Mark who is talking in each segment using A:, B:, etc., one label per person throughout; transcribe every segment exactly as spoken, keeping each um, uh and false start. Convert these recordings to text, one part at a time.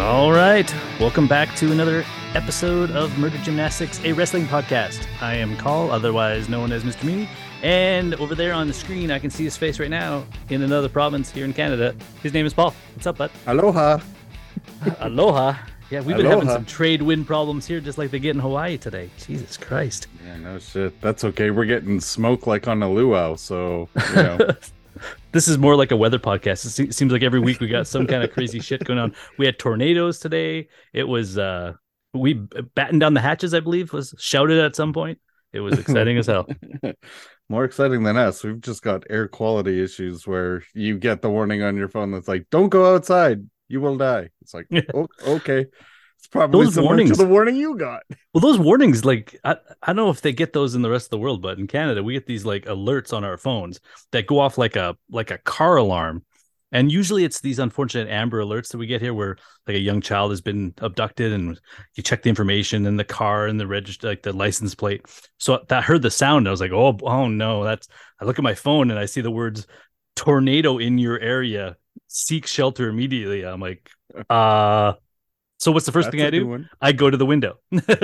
A: All right. Welcome back to another episode of Murder Gymnastics, a wrestling podcast. I am Call, otherwise known as Mister Meany. And over there on the screen, I can see his face right now in another province here in Canada. His name is Paul. What's up, bud?
B: Aloha.
A: Aloha. Yeah, we've been
B: Aloha.
A: having some trade wind problems here, just like they get in Hawaii today. Jesus Christ.
B: Yeah, no shit. That's okay. We're getting smoke like on a luau, so, you know.
A: This is more like a weather podcast. It se- seems like every week we got some kind of crazy shit going on. We had tornadoes today. It was, uh, we battened down the hatches, I believe, was shouted at some point. It was exciting as hell.
B: More exciting than us. We've just got air quality issues where you get the warning on your phone that's like, don't go outside. You will die. It's like, oh, okay. It's probably
A: Those
B: similar
A: warnings-
B: to the warning you got.
A: Well, those warnings, like, I, I don't know if they get those in the rest of the world, but in Canada, we get these like alerts on our phones that go off like a like a car alarm. And usually it's these unfortunate Amber alerts that we get here where like a young child has been abducted and you check the information in the car and the register, like the license plate. So I heard the sound. I was like, oh, oh no, that's, I look at my phone and I see the words tornado in your area, seek shelter immediately. I'm like, uh, so what's the first
B: That's
A: thing I
B: a new
A: do?
B: one.
A: I go to the window.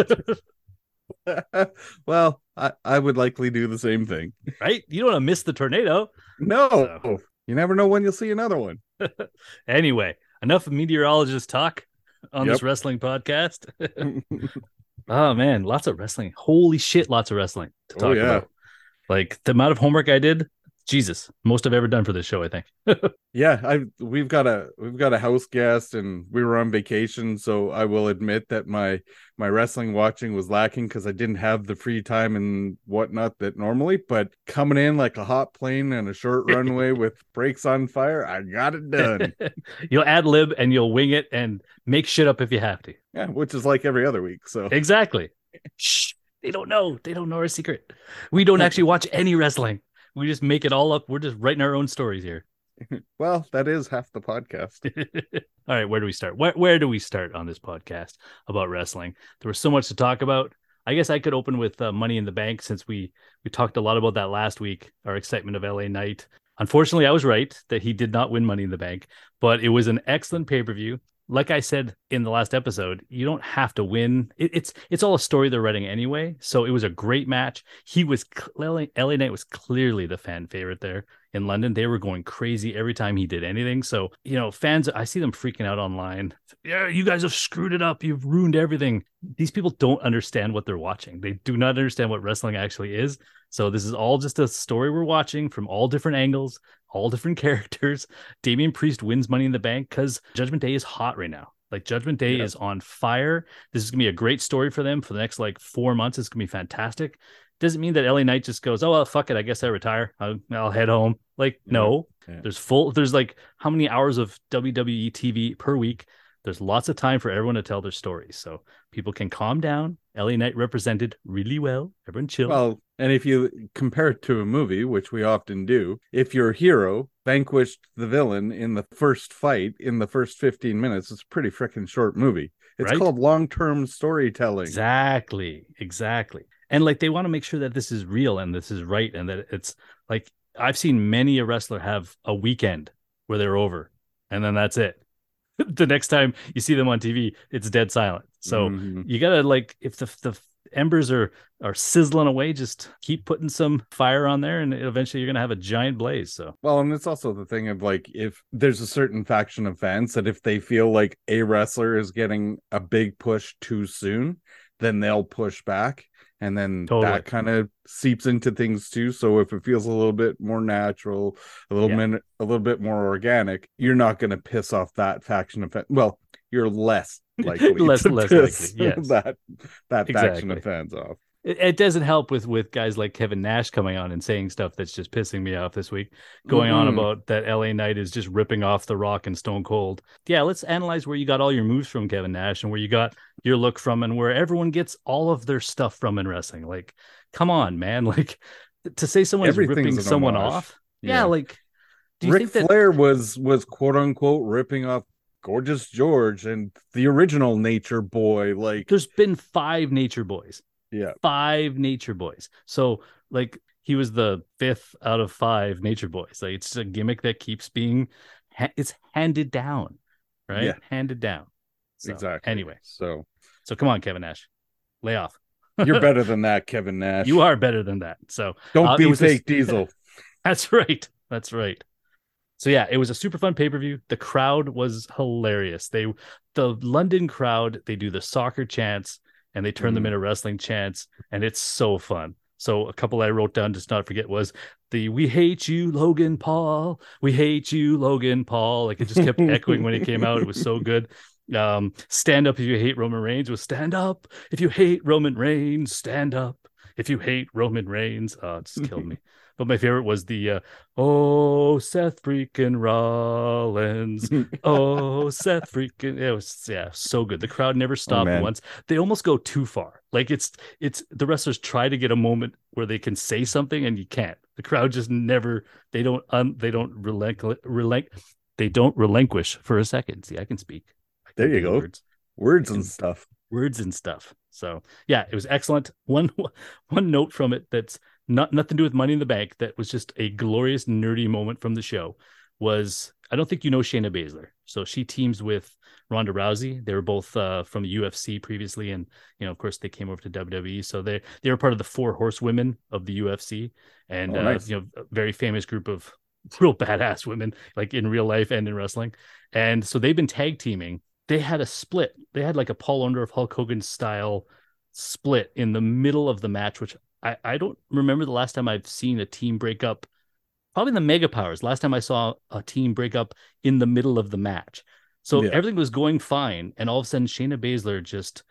B: Well, I, I would likely do the same thing.
A: Right? You don't want to miss the tornado.
B: No.
A: So-
B: You never know when you'll see another one.
A: Anyway, enough meteorologist talk on
B: Yep.
A: this wrestling podcast. Oh man, lots of wrestling. Holy shit, lots of wrestling to
B: Oh,
A: talk
B: yeah.
A: about. Like the amount of homework I did, Jesus, most I've ever done for this show, I think.
B: Yeah, I we've got a we've got a house guest and we were on vacation, so I will admit that my my wrestling watching was lacking because I didn't have the free time and whatnot that normally. But coming in like a hot plane and a short runway with brakes on fire, I got it done.
A: You'll ad lib and you'll wing it and make shit up if you have to.
B: Yeah, which is like every other week. So
A: Exactly. Shh. They don't know. They don't know our secret. We don't actually watch any wrestling. We just make it all up. We're just writing our own stories here.
B: well, that is half the podcast.
A: All right, where do we start? Where where do we start on this podcast about wrestling? There was so much to talk about. I guess I could open with uh, Money in the Bank since we we talked a lot about that last week. Our excitement of L A Knight. Unfortunately, I was right that he did not win Money in the Bank, but it was an excellent pay-per-view. Like I said in the last episode, you don't have to win. It, it's it's all a story they're writing anyway. So it was a great match. He was L A, L A Knight was clearly the fan favorite there in London. They were going crazy every time he did anything. So, you know, fans, I see them freaking out online. Yeah, you guys have screwed it up. You've ruined everything. These people don't understand what they're watching. They do not understand what wrestling actually is. So this is all just a story we're watching from all different angles, all different characters. Damian Priest wins Money in the Bank because Judgment Day is hot right now. Like Judgment Day
B: Yeah.
A: is on fire. This is going to be a great story for them for the next like four months. It's going to be fantastic. Doesn't mean that L A Knight just goes, oh, well, fuck it. I guess I retire. I'll, I'll head home. Like,
B: Yeah.
A: no,
B: Yeah.
A: there's full, there's like how many hours of W W E T V per week? There's lots of time for everyone to tell their stories. So people can calm down. L A Knight represented really well. Everyone chill.
B: Well, and if you compare it to a movie, which we often do, if your hero vanquished the villain in the first fight in the first fifteen minutes, it's a pretty freaking short movie. It's
A: Right?
B: called long-term storytelling.
A: Exactly. Exactly. And like they want to make sure that this is real and this is right. And that it's like I've seen many a wrestler have a weekend where they're over and then that's it. The next time you see them on T V, it's dead silent. So
B: Mhm.
A: you gotta like if the the embers are are sizzling away, just keep putting some fire on there and eventually you're gonna have a giant blaze. So
B: Well, and it's also the thing of like if there's a certain faction of fans that if they feel like a wrestler is getting a big push too soon, then they'll push back. And then
A: Totally.
B: that kind of seeps into things too. So if it feels a little bit more natural, a little
A: Yeah.
B: minute, a little bit more organic, you're not going to piss off that faction of fans. Well, you're less likely
A: Less-
B: to
A: less
B: piss
A: likely, yes.
B: that that faction
A: Exactly.
B: of fans off.
A: it, it doesn't help with with guys like Kevin Nash coming on and saying stuff that's just pissing me off this week, going on
B: Mhm.
A: about that L A Knight is just ripping off The Rock and Stone Cold. Yeah, let's analyze where you got all your moves from, Kevin Nash, and where you got your look from, and where everyone gets all of their stuff from in wrestling. Like, come on, man! Like to say someone's
B: Everything's
A: ripping
B: an
A: someone
B: homage.
A: off. Yeah,
B: Yeah.
A: like do you
B: Ric
A: think that?
B: Flair was was quote unquote ripping off Gorgeous George and the original Nature Boy. Like,
A: There's been five Nature Boys.
B: yeah,
A: Five Nature Boys. So like he was the fifth out of five Nature Boys. Like it's a gimmick that keeps being ha- it's handed down, right?
B: Yeah.
A: Handed down. So,
B: exactly.
A: Anyway,
B: so
A: so come on, Kevin Nash, lay off.
B: You're better than that, Kevin Nash.
A: You are better than that. So
B: don't
A: uh,
B: be
A: it was
B: fake
A: a...
B: Diesel.
A: That's right. That's right. So yeah, it was a super fun pay-per-view. The crowd was hilarious. They, the London crowd, they do the soccer chants and they turn mm. them into wrestling chants, and it's so fun. So a couple I wrote down just not forget was the "We hate you, Logan Paul. We hate you, Logan Paul." Like it just kept echoing when it came out. It was so good. Um, stand up if you hate Roman Reigns was stand up. If you hate Roman Reigns, stand up. If you hate Roman Reigns, oh, it just killed me. But my favorite was the uh, "Oh, Seth freaking Rollins." Oh, Seth freaking. It was, yeah, so good. The crowd never stopped oh, once. They almost go too far. Like it's, it's the wrestlers try to get a moment where they can say something and you can't. The crowd just never, they don't, um, they don't relent, relent, they don't relinquish for a second. See, I can speak. I can
B: there you go. Words, words and stuff.
A: Words and stuff. So yeah, it was excellent. One, one note from it that's not nothing to do with Money in the Bank, that was just a glorious nerdy moment from the show, was, I don't think you know Shayna Baszler. So she teams with Ronda Rousey. They were both uh, from the U F C previously, and you know, of course, they came over to W W E. So they they were part of the four horsewomen of the U F C, and oh, uh, nice. you know, a very famous group of real badass women, like in real life and in wrestling. And so they've been tag teaming. They had a split. They had like a Paul Orndorff, Hulk Hogan style split in the middle of the match, which I, I don't remember the last time I've seen a team break up. Probably the Mega Powers. Last time I saw a team break up in the middle of the match. So yeah. everything was going fine. And all of a sudden, Shayna Baszler just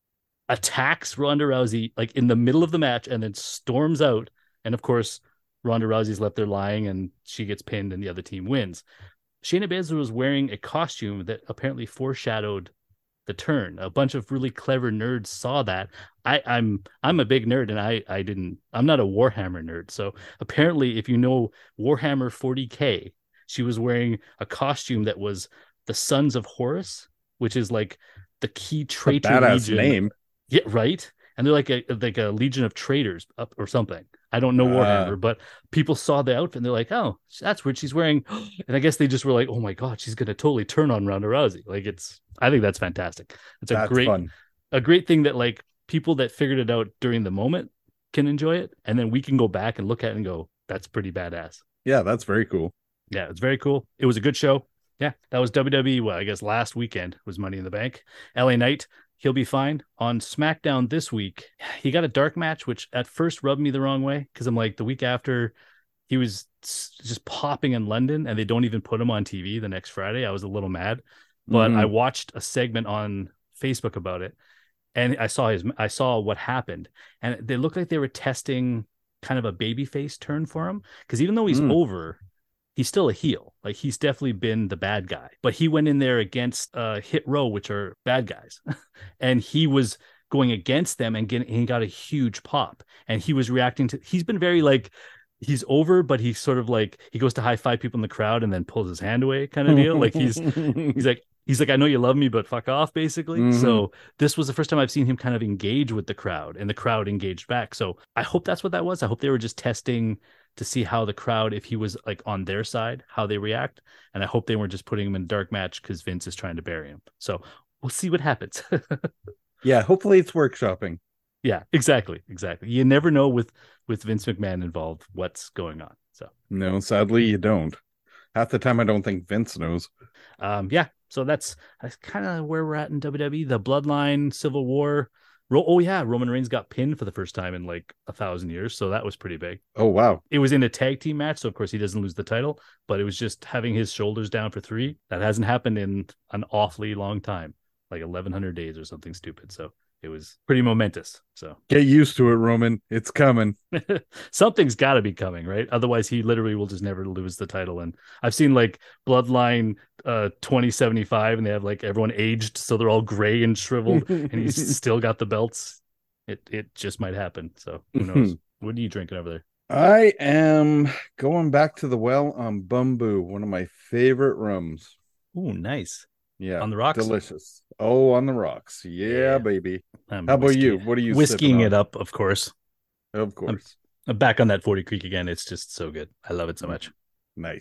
A: attacks Ronda Rousey like in the middle of the match and then storms out. And of course, Ronda Rousey's left there lying and she gets pinned and the other team wins. Shayna Baszler was wearing a costume that apparently foreshadowed the turn. A bunch of really clever nerds saw that. I, I'm I'm a big nerd, and I I didn't. I'm not a Warhammer nerd. So apparently, if you know Warhammer forty K, she was wearing a costume that was the Sons of Horus, which is like the key traitor
B: badass
A: legion.
B: Name.
A: Yeah, right. And they're like a like a legion of traitors up or something. I don't know Warhammer, uh, but people saw the outfit and they're like, "Oh, that's what she's wearing." And I guess they just were like, "Oh my god, she's gonna totally turn on Ronda Rousey." Like it's, I think that's fantastic. It's a
B: that's
A: great,
B: fun.
A: a great thing that like people that figured it out during the moment can enjoy it, and then we can go back and look at it and go, "That's pretty badass."
B: Yeah, that's very cool.
A: Yeah, it's very cool. It was a good show. Yeah, that was W W E. Well, I guess last weekend was Money in the Bank. L A Knight, he'll be fine. On SmackDown this week, he got a dark match, which at first rubbed me the wrong way because I'm like, the week after he was just popping in London and they don't even put him on T V the next Friday. I was a little mad, but mm-hmm. I watched a segment on Facebook about it and I saw his, I saw what happened, and they looked like they were testing kind of a babyface turn for him because even though he's mm. over, he's still a heel. Like he's definitely been the bad guy, but he went in there against uh Hit Row, which are bad guys. And he was going against them and getting, he got a huge pop, and he was reacting to, he's been very like, he's over, but he's sort of like, he goes to high five people in the crowd and then pulls his hand away kind of deal. Like he's, he's like, he's like, I know you love me, but fuck off basically. Mm-hmm. So this was the first time I've seen him kind of engage with the crowd, and the crowd engaged back. So I hope that's what that was. I hope they were just testing to see how the crowd, if he was like on their side, how they react. And I hope they weren't just putting him in a dark match because Vince is trying to bury him. So we'll see what happens.
B: Yeah, hopefully it's workshopping.
A: Yeah, exactly. Exactly. You never know with, with Vince McMahon involved what's going on. So
B: no, sadly you don't. Half the time I don't think Vince knows.
A: Um, yeah. So that's, that's kind of where we're at in W W E. The Bloodline, Civil War. Oh yeah, Roman Reigns got pinned for the first time in like a thousand years, so that was pretty big.
B: Oh wow!
A: It was in a tag team match, so of course he doesn't lose the title, but it was just having his shoulders down for three. That hasn't happened in an awfully long time, like eleven hundred days or something stupid. So it was pretty momentous. So
B: get used to it, Roman. It's coming.
A: Something's got to be coming, right? Otherwise, he literally will just never lose the title. And I've seen like Bloodline uh, twenty seventy-five, and they have like everyone aged, so they're all gray and shriveled, and he's still got the belts. It it just might happen. So who knows? What are you drinking over there?
B: I am going back to the well on Bumbu, one of my favorite rums.
A: Oh, nice.
B: Yeah,
A: on the rocks.
B: Delicious. Oh, on the rocks. Yeah, yeah. Baby.
A: I'm
B: How
A: whiskey,
B: about you? What are you
A: whisking it up? Of course.
B: Of course.
A: I'm, I'm back on that forty Creek again. It's just so good. I love it so much.
B: Nice.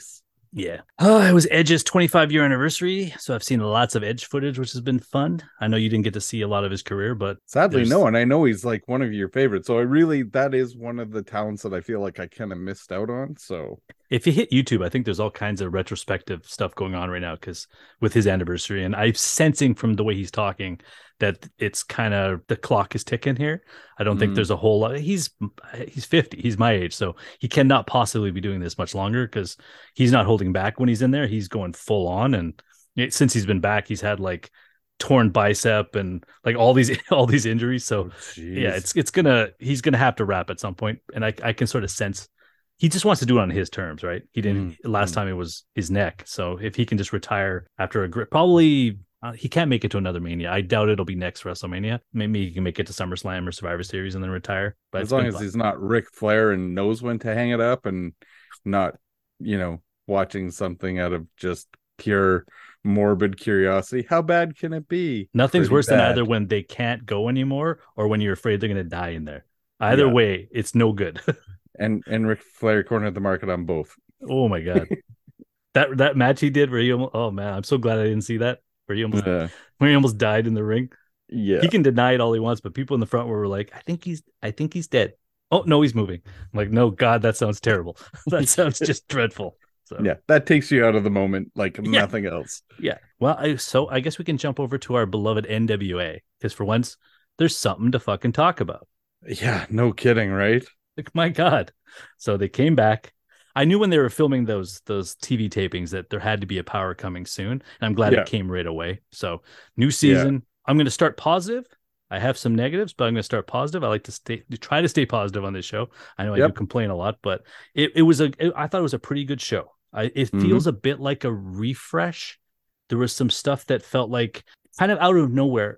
A: Yeah. Oh, it was Edge's twenty-five year anniversary. So I've seen lots of Edge footage, which has been fun. I know you didn't get to see a lot of his career, but
B: Sadly, no. And I know he's like one of your favorites. So I really, that is one of the talents that I feel like I kind of missed out on. So
A: if you hit YouTube, I think there's all kinds of retrospective stuff going on right now because with his anniversary, and I'm sensing from the way he's talking that it's kind of the clock is ticking here. I don't mm. think there's a whole lot. He's he's fifty. He's my age, so he cannot possibly be doing this much longer because he's not holding back when he's in there. He's going full on, and since he's been back, he's had like torn bicep and like all these all these injuries. So oh, yeah, it's it's gonna he's gonna have to wrap at some point, and I I can sort of sense. He just wants to do it on his terms, right? He didn't mm, last mm. time it was his neck. So if he can just retire after a grip, probably uh, he can't make it to another Mania. I doubt it'll be next WrestleMania. Maybe he can make it to SummerSlam or Survivor Series and then retire. But
B: as long as fun. He's not Ric Flair and knows when to hang it up and not, you know, watching something out of just pure morbid curiosity. How bad can it be?
A: Nothing's
B: Pretty
A: worse
B: bad.
A: than either when they can't go anymore or when you're afraid they're going to die in there. Either yeah. way, it's no good.
B: And and Ric Flair cornered the market on both.
A: Oh my god, that that match he did where he almost, oh man, I'm so glad I didn't see that where he almost uh, where he almost died in the ring.
B: Yeah,
A: he can deny it all he wants, but people in the front were like, I think he's I think he's dead. Oh no, he's moving. I'm like, no, God, that sounds terrible. That sounds just dreadful. So
B: yeah, that takes you out of the moment like
A: yeah.
B: nothing else.
A: Yeah. Well, I so I guess we can jump over to our beloved N W A because for once there's something to fucking talk about.
B: Yeah, no kidding, right?
A: Like, my God. So they came back. I knew when they were filming those those T V tapings that there had to be a power coming soon. And I'm glad yeah. it came right away. So new season. Yeah. I'm going to start positive. I have some negatives, but I'm going to start positive. I like to stay try to stay positive on this show. I know I yep. do complain a lot, but it, it was a it, I thought it was a pretty good show. I, it mm-hmm. feels a bit like a refresh. There was some stuff that felt like kind of out of nowhere.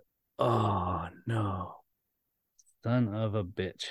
A: Oh no. Son of a bitch.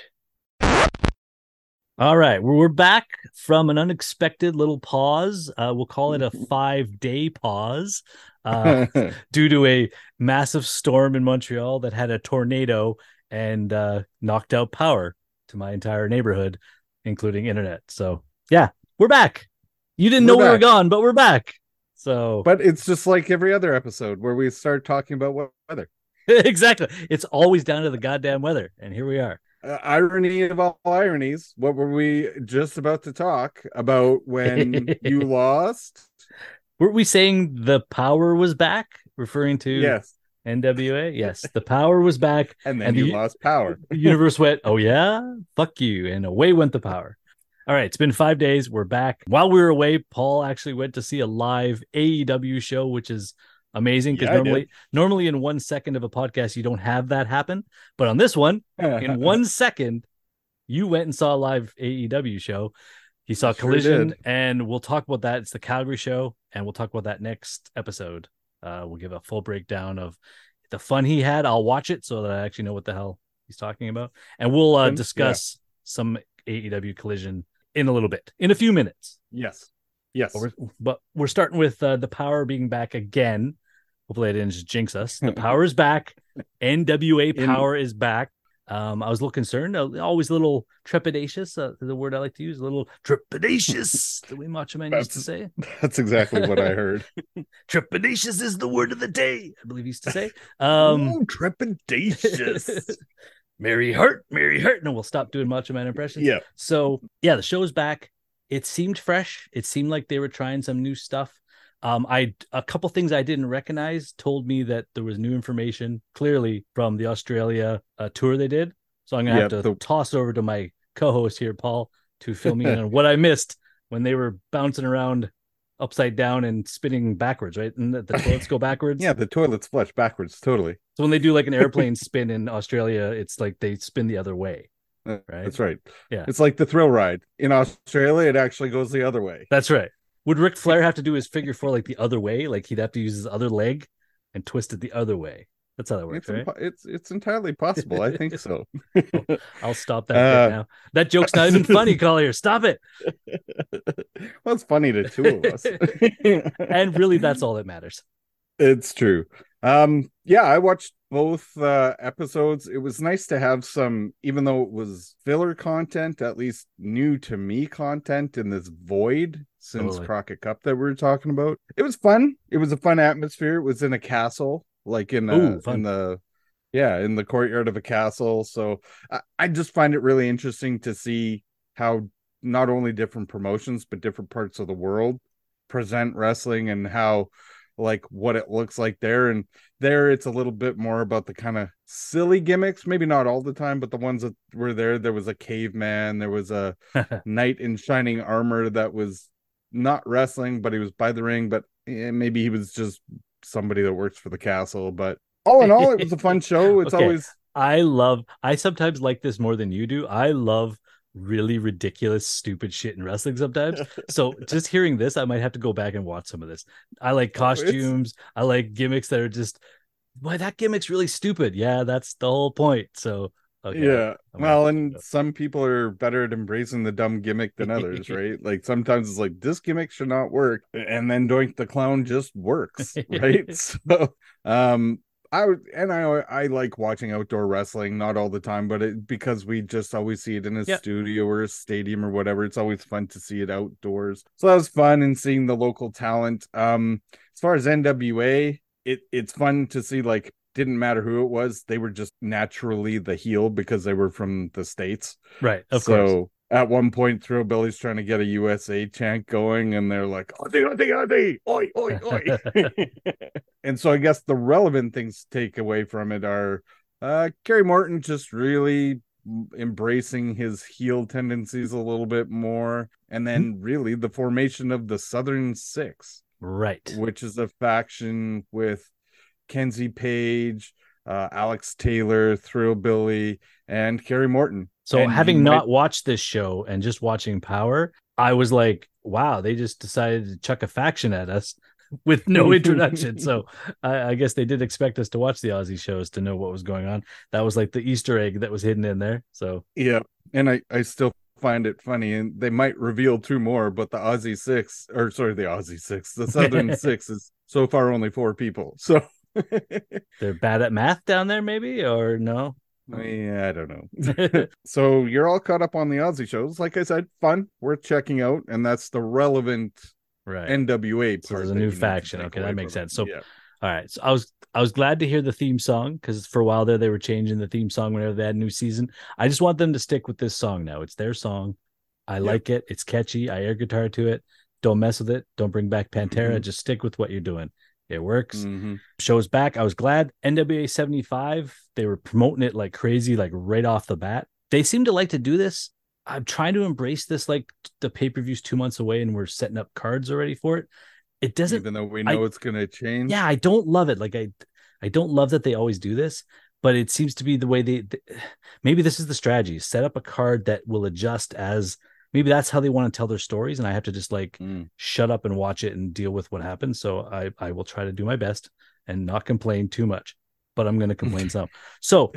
A: All right, we're back from an unexpected little pause. Uh, we'll call it a five-day pause uh, due to a massive storm in Montreal that had a tornado and uh, knocked out power to my entire neighborhood, including internet. So, yeah, we're back. You didn't we're know back. we were gone, but we're back. So,
B: but it's just like every other episode where we start talking about weather.
A: Exactly. It's always down to the goddamn weather, and here we are.
B: Uh, irony of all ironies, what were we just about to talk about when you lost?
A: Were we saying the power was back, referring to
B: yes.
A: N W A? Yes, the power was back.
B: And then
A: and
B: you
A: the,
B: lost power.
A: The universe went, oh yeah? Fuck you. And away went the power. All right, it's been five days. We're back. While we were away, Paul actually went to see a live A E W show, which is amazing because yeah, normally normally in one second of a podcast you don't have that happen, but on this one in one second you went and saw a live A E W show. You saw sure Collision did. And we'll talk about that. It's the Calgary show and we'll talk about that next episode. Uh we'll give a full breakdown of the fun he had. I'll watch it so that I actually know what the hell he's talking about, and we'll uh, discuss yeah. some A E W Collision in a little bit, in a few minutes.
B: Yes yes
A: but we're, but we're starting with uh, the power being back again. Hopefully I didn't just jinx us. The power is back. N W A power In... is back. Um, I was a little concerned. Uh, always a little trepidatious. Uh, the word I like to use. A little trepidatious. The way Macho Man used to say.
B: That's exactly what I heard.
A: Trepidatious is the word of the day, I believe he used to say. Um,
B: Ooh, trepidatious.
A: Mary Hart, Mary Hart. No, we'll stop doing Macho Man impressions.
B: Yeah.
A: So, yeah, the show's back. It seemed fresh. It seemed like they were trying some new stuff. Um, I a couple things I didn't recognize told me that there was new information clearly from the Australia uh, tour they did. So I'm gonna yeah, have to the... toss over to my co-host here, Paul, to fill me in on what I missed when they were bouncing around upside down and spinning backwards, right? And the, the toilets go backwards.
B: Yeah, the toilets flush backwards, totally.
A: So when they do like an airplane spin in Australia, it's like they spin the other way. Right.
B: That's right.
A: Yeah,
B: it's like the thrill ride in Australia. It actually goes the other way.
A: That's right. Would Ric Flair have to do his figure four like the other way? Like he'd have to use his other leg and twist it the other way. That's how that works,
B: it's
A: right?
B: Impo- it's it's entirely possible. I think so.
A: Well, I'll stop that uh, right now. That joke's not even funny, Collier. Stop it.
B: Well, it's funny to two of us.
A: And really, that's all that matters.
B: It's true. Um, yeah, I watched both uh, episodes. It was nice to have some, even though it was filler content, at least new to me content in this void since
A: Totally.
B: Crockett Cup that we were talking about. It was fun. It was a fun atmosphere. It was in a castle, like in a
A: Ooh,
B: in
A: fun.
B: the yeah, in the courtyard of a castle. So I, I just find it really interesting to see how not only different promotions but different parts of the world present wrestling, and how like what it looks like there. And there it's a little bit more about the kind of silly gimmicks, maybe not all the time, but the ones that were there. There was a caveman, there was a knight in shining armor that was not wrestling, but he was by the ring, but eh, maybe he was just somebody that works for the castle. But all in all, it was a fun show. It's
A: Okay.
B: always
A: I love, I sometimes like this more than you do. I love really ridiculous, stupid shit in wrestling sometimes. So just hearing this, I might have to go back and watch some of this. I like
B: oh, it's
A: costumes. I like gimmicks that are just, why that gimmick's really stupid. Yeah, that's the whole point. So, okay.
B: yeah.
A: I'm gonna
B: Well,
A: have
B: and some people are better at embracing the dumb gimmick than others,
A: to
B: right? Like sometimes it's like this gimmick should not work, and then Doink the Clown just works, right? So, um, I would, and I I like watching outdoor wrestling, not all the time, but it because we just always see it in a
A: Yeah.
B: studio or a stadium or whatever. It's always fun to see it outdoors. So that was fun, and seeing the local talent. Um, as far as N W A, it it's fun to see, like, didn't matter who it was, they were just naturally the heel because they were from the States.
A: Right. Of
B: so
A: course.
B: at one point, Thrillbilly's trying to get a U S A chant going, and they're like, "Odi, odi, odi, oi, oi, oi." And so I guess the relevant things to take away from it are uh, Kerry Morton just really embracing his heel tendencies a little bit more, and then really the formation of the Southern Six,
A: Right.
B: which is a faction with Kenzie Page, uh, Alex Taylor, Thrillbilly, and Kerry Morton.
A: So
B: And
A: having
B: might...
A: not watched this show and just watching Power, I was like, wow, they just decided to chuck a faction at us with no introduction. So I, I guess they did expect us to watch the Aussie shows to know what was going on. That was like the Easter egg that was hidden in there. So
B: yeah, and I, I still find it funny, and they might reveal two more, but the Aussie Six, or sorry, the Aussie Six, the Southern Six is so far only four people. So
A: they're bad at math down there, maybe, or no?
B: Yeah, I don't know. So you're all caught up on the Aussie shows. Like I said, fun, worth checking out, and that's the relevant
A: right
B: N W A part.
A: So there's a new faction. Okay, that makes sense. So,
B: yeah.
A: All right. So I was I was glad to hear the theme song, because for a while there they were changing the theme song whenever they had a new season. I just want them to stick with this song now. It's their song. I yep. like it. It's catchy. I air guitar to it. Don't mess with it. Don't bring back Pantera. Mm-hmm. Just stick with what you're doing. It works. Mm-hmm. Show's back. I was glad. N W A seventy-five, they were promoting it like crazy, like right off the bat. They seem to like to do this. I'm trying to embrace this, like the pay-per-view's two months away and we're setting up cards already for it. It doesn't,
B: even though we know
A: I,
B: it's going to change.
A: Yeah, I don't love it. Like I, I don't love that they always do this, but it seems to be the way they, they maybe this is the strategy. Set up a card that will adjust as, maybe that's how they want to tell their stories, and I have to just like mm. shut up and watch it and deal with what happens. So I, I will try to do my best and not complain too much, but I'm going to complain some. So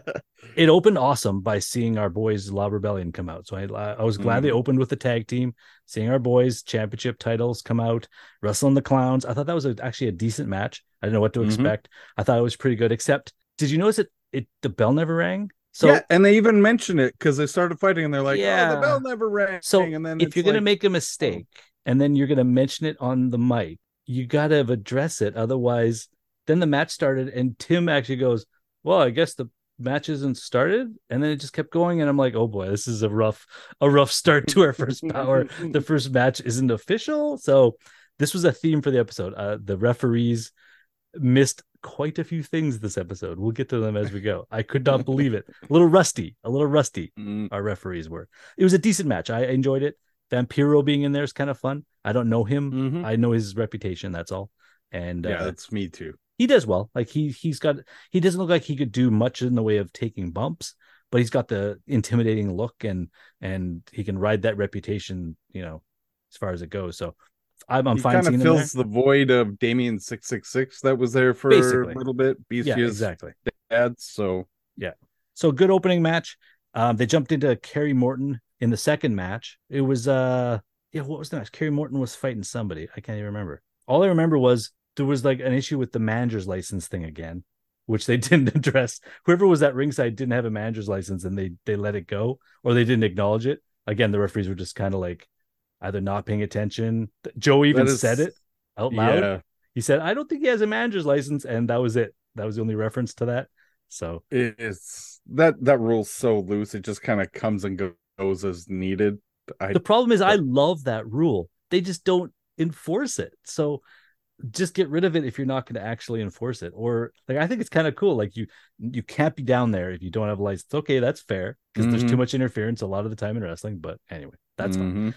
A: it opened awesome by seeing our boys La Rebellion come out. So I, I was glad mm. they opened with the tag team, seeing our boys championship titles come out, wrestling the clowns. I thought that was a, actually a decent match. I didn't know what to mm-hmm. expect. I thought it was pretty good, except did you notice it? It the bell never rang. So,
B: yeah, and they even mention it because they started fighting and they're like,
A: yeah.
B: oh, the bell never rang.
A: So
B: and then
A: if you're
B: like,
A: going to make a mistake oh. and then you're going to mention it on the mic, you got to address it. Otherwise, then the match started and Tim actually goes, well, I guess the match isn't started. And then it just kept going. And I'm like, oh boy, this is a rough, a rough start to our first power. The first match isn't official. So this was a theme for the episode. Uh, the referees missed quite a few things this episode. We'll get to them as we go. I could not believe it. A little rusty, a little rusty. Mm. Our referees were. It was a decent match. I enjoyed it. Vampiro being in there is kind of fun. I don't know him. Mm-hmm. I know his reputation. That's all. And
B: yeah,
A: uh,
B: that's me too.
A: He does well. Like he he's got. He doesn't look like he could do much in the way of taking bumps, but he's got the intimidating look, and and he can ride that reputation. You know, as far as it goes. So. I'm, I'm
B: he
A: fine.
B: Kind of fills the void of Damien six six six that was there for Basically. a little bit. Beastia's
A: yeah, exactly.
B: Dad, so
A: yeah, so good opening match. Um, they jumped into Kerry Morton in the second match. It was uh, yeah, what was the match? Kerry Morton was fighting somebody. I can't even remember. All I remember was there was like an issue with the manager's license thing again, which they didn't address. Whoever was at ringside didn't have a manager's license, and they they let it go, or they didn't acknowledge it. Again, the referees were just kind of like either not paying attention. Joe even
B: That is,
A: said it out loud.
B: yeah,
A: He said, "I don't think he has a manager's license," and that was it. That was the only reference to that. So
B: it's that that rule's so loose. It just kind of comes and goes as needed. I,
A: the problem is, I love that rule. They just don't enforce it. So just get rid of it if you're not going to actually enforce it. Or like, I think it's kind of cool. Like you, you can't be down there if you don't have a license. Okay, that's fair because mm-hmm. there's too much interference a lot of the time in wrestling. But anyway, that's mm-hmm. fine.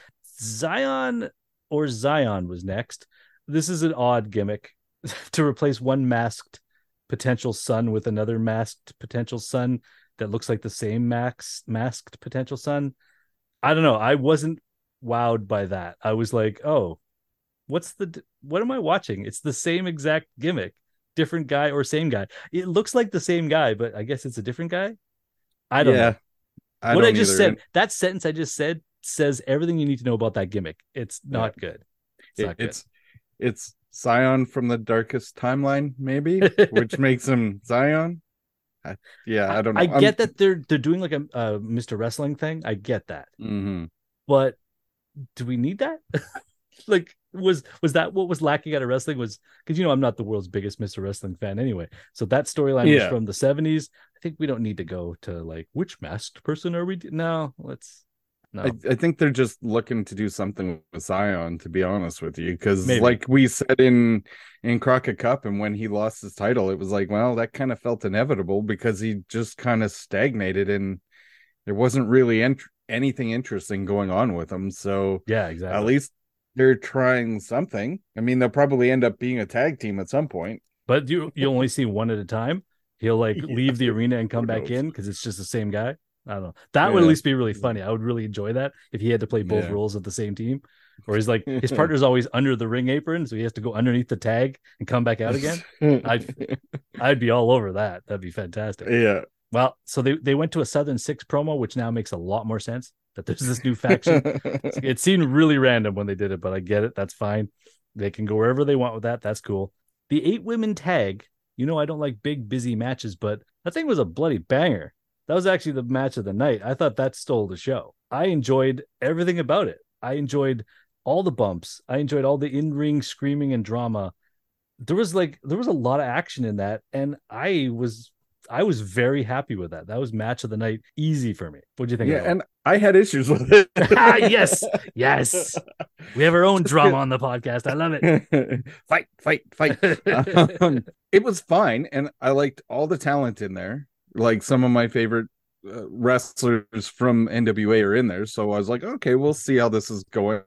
A: Zion or Zion was next. This is an odd gimmick to replace one masked potential son with another masked potential son that looks like the same max masked potential son. I don't know. I wasn't wowed by that. I was like, oh, what's the, what am I watching? It's the same exact gimmick, different guy or same guy. It looks like the same guy, but I guess it's a different guy. I don't yeah, know. I what don't I just either. said, that sentence I just said says everything you need to know about that gimmick. It's not yeah. good. It's
B: it,
A: not good.
B: It's, it's Zion from the darkest timeline, maybe, which makes him Zion. I, yeah, I don't know.
A: I, I get that they're they're doing like a, a Mister Wrestling thing. I get that,
B: mm-hmm.
A: but do we need that? Like, was was that what was lacking out of wrestling? Was because you know I'm not the world's biggest Mister Wrestling fan anyway. So that storyline yeah. was from the seventies. I think we don't need to go to like which masked person are we? No, let's. No,
B: I, I think they're just looking to do something with Zion, to be honest with you, because like we said in in Crockett Cup, and when he lost his title, it was like, well, that kind of felt inevitable because he just kind of stagnated and there wasn't really ent- anything interesting going on with him. So
A: yeah, exactly.
B: At least they're trying something. I mean, they'll probably end up being a tag team at some point.
A: But you you only see one at a time. He'll like yeah. leave the arena and come back in because it's just the same guy. I don't know. That yeah. would at least be really funny. I would really enjoy that if he had to play both yeah. roles of the same team. Or he's like his partner's always under the ring apron, so he has to go underneath the tag and come back out again. I'd I'd be all over that. That'd be fantastic.
B: Yeah.
A: Well, so they, they went to a Southern Six promo, which now makes a lot more sense that there's this new faction. It seemed really random when they did it, but I get it. That's fine. They can go wherever they want with that. That's cool. The eight women tag, you know, I don't like big, busy matches, but that thing was a bloody banger. That was actually the match of the night. I thought that stole the show. I enjoyed everything about it. I enjoyed all the bumps. I enjoyed all the in-ring screaming and drama. There was like, there was a lot of action in that. And I was, I was very happy with that. That was match of the night. Easy for me. What'd you think?
B: Yeah. And I had issues with it.
A: Yes. Yes. We have our own drama on the podcast. I love it.
B: Fight, fight, fight. um, it was fine. And I liked all the talent in there. Like some of my favorite uh, wrestlers from N W A are in there. So I was like, okay, we'll see how this is going.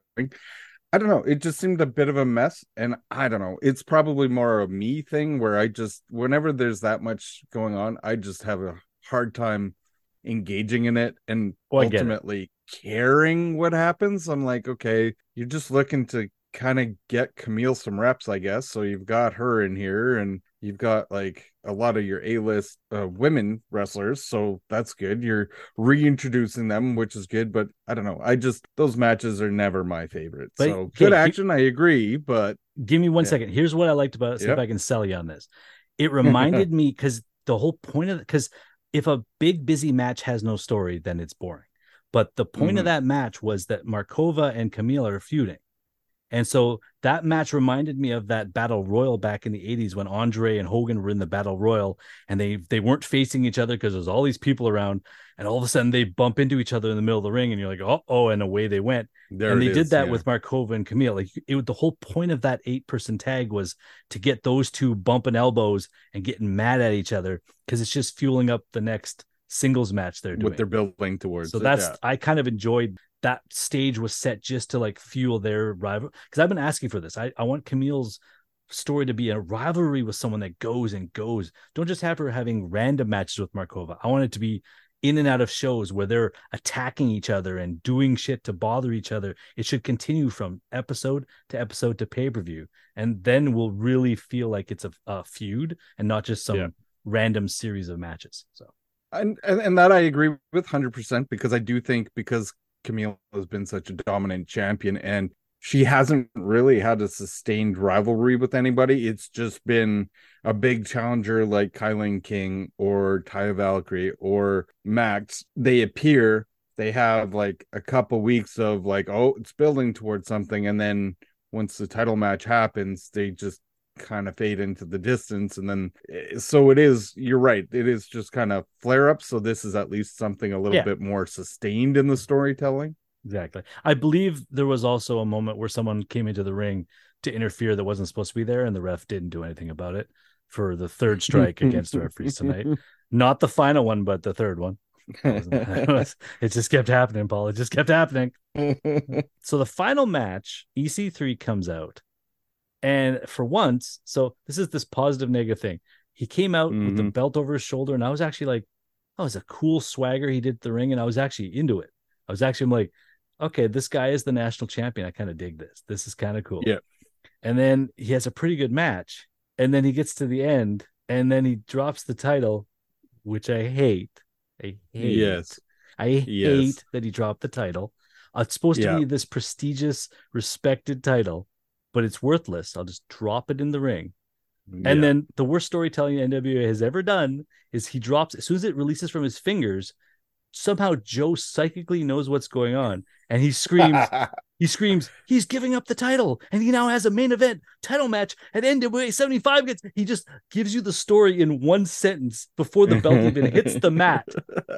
B: I don't know. It just seemed a bit of a mess. And I don't know. It's probably more a me thing where I just, whenever there's that much going on, I just have a hard time engaging in it and oh, ultimately caring what happens. I'm like, okay, you're just looking to kind of get Camille some reps, I guess. So you've got her in here and you've got like a lot of your A-list uh, women wrestlers, so that's good. You're reintroducing them, which is good, but I don't know. I just, those matches are never my favorite. But, so good okay, action, I agree, but
A: give me one yeah. second. Here's what I liked about it. See yep. if I can sell you on this. It reminded me, because the whole point of it, because if a big, busy match has no story, then it's boring. But the point mm-hmm. of that match was that Markova and Camille are feuding. And so that match reminded me of that battle royal back in the eighties when Andre and Hogan were in the battle royal and they they weren't facing each other because there's all these people around, and all of a sudden they bump into each other in the middle of the ring and you're like, oh, oh, and away they went. There and they is, did that yeah. with Markova and Camille. Like it, the whole point of that eight person tag was to get those two bumping elbows and getting mad at each other because it's just fueling up the next singles match they're doing.
B: What they're building towards.
A: So
B: it,
A: that's,
B: yeah.
A: I kind of enjoyed that stage was set just to like fuel their rival. Because I've been asking for this. I, I want Camille's story to be a rivalry with someone that goes and goes. Don't just have her having random matches with Markova. I want it to be in and out of shows where they're attacking each other and doing shit to bother each other. It should continue from episode to episode to pay-per-view. And then we'll really feel like it's a, a feud and not just some yeah. random series of matches. So
B: and, and and that I agree with one hundred percent, because I do think because Camille has been such a dominant champion and she hasn't really had a sustained rivalry with anybody. It's just been a big challenger like Kylan King or Taya Valkyrie or Max. They appear, they have like a couple weeks of like, oh, it's building towards something. And then once the title match happens, they just kind of fade into the distance. And then, so it is, you're right, it is just kind of flare up. So this is at least something a little
A: Yeah.
B: bit more sustained in the storytelling.
A: Exactly. I believe there was also a moment where someone came into the ring to interfere that wasn't supposed to be there, and the ref didn't do anything about it for the third strike against the referees tonight. Not the final one, but the third one. It, was, it just kept happening, Paul. It just kept happening. So the final match, E C three comes out. And for once, so this is this positive negative thing. He came out mm-hmm. with the belt over his shoulder, and I was actually like, oh, it was a cool swagger he did at the ring, and I was actually into it. I was actually like, okay, this guy is the national champion. I kind of dig this. This is kind of cool.
B: Yeah.
A: And then he has a pretty good match. And then he gets to the end, and then he drops the title, which I hate. I hate.
B: Yes.
A: I hate yes. that he dropped the title. Uh, it's supposed yeah. to be this prestigious, respected title, but it's worthless. I'll just drop it in the ring. Yeah. And then the worst storytelling N W A has ever done is he drops, as soon as it releases from his fingers, somehow Joe psychically knows what's going on, and he screams, he screams, he's giving up the title, and he now has a main event title match at N W A seventy-five. Gets, he just gives you the story in one sentence before the belt even hits the mat.